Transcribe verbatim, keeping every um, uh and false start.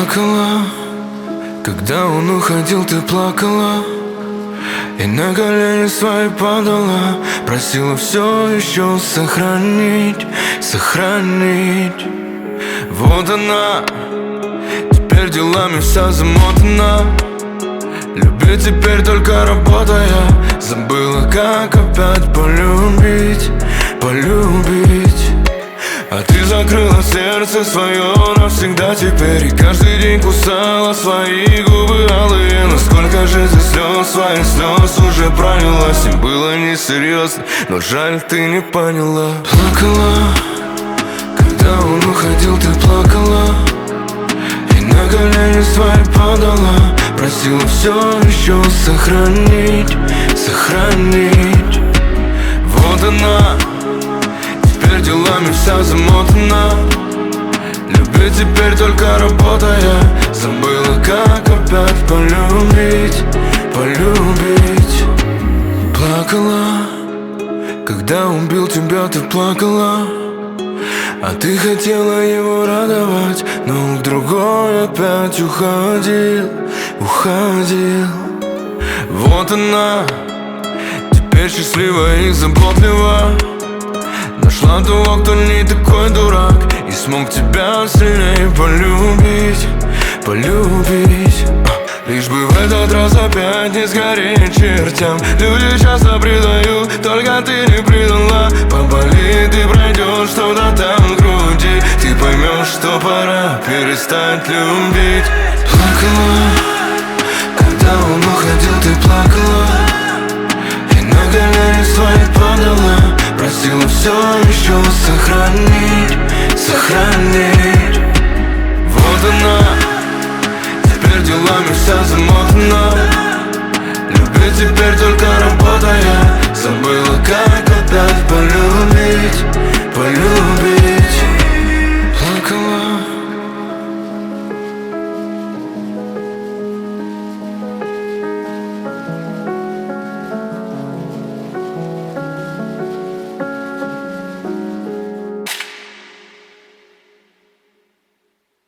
Плакала, когда он уходил, ты плакала, и на колени свои падала, просила все еще сохранить, сохранить. Вот она, теперь делами вся замотана, любит теперь только работая, забыла, как опять полюбить, полюбить. А ты закрыла сердце свое навсегда теперь, и каждый день кусала свои губы алые. Но сколько же ты слез, своих слез уже пролилась, и было несерьезно, но жаль, ты не поняла. Плакала, когда он уходил, ты плакала, и на колени свои падала, просила все еще сохранить, сохранить. Вот она, теперь делами вся замотана, любит теперь только работая, забыла, как опять полюбить, полюбить. Плакала, когда он бил тебя, ты плакала, а ты хотела его радовать, но к другой опять уходил, уходил. Вот она, теперь счастлива и заботлива, нашла того, кто не такой дурак, и смог тебя сильнее полюбить, полюбить. Лишь бы в этот раз опять не сгореть чертям. Люди часто предают, только ты не предала. Поболит и пройдешь что-то там в груди, ты поймешь, что пора перестать любить. Плакала, когда он уходил, ты плакала, и на колени свои падала, просила все еще сохранить, сохранить. Вот она, теперь делами вся замотана, любит теперь только работая,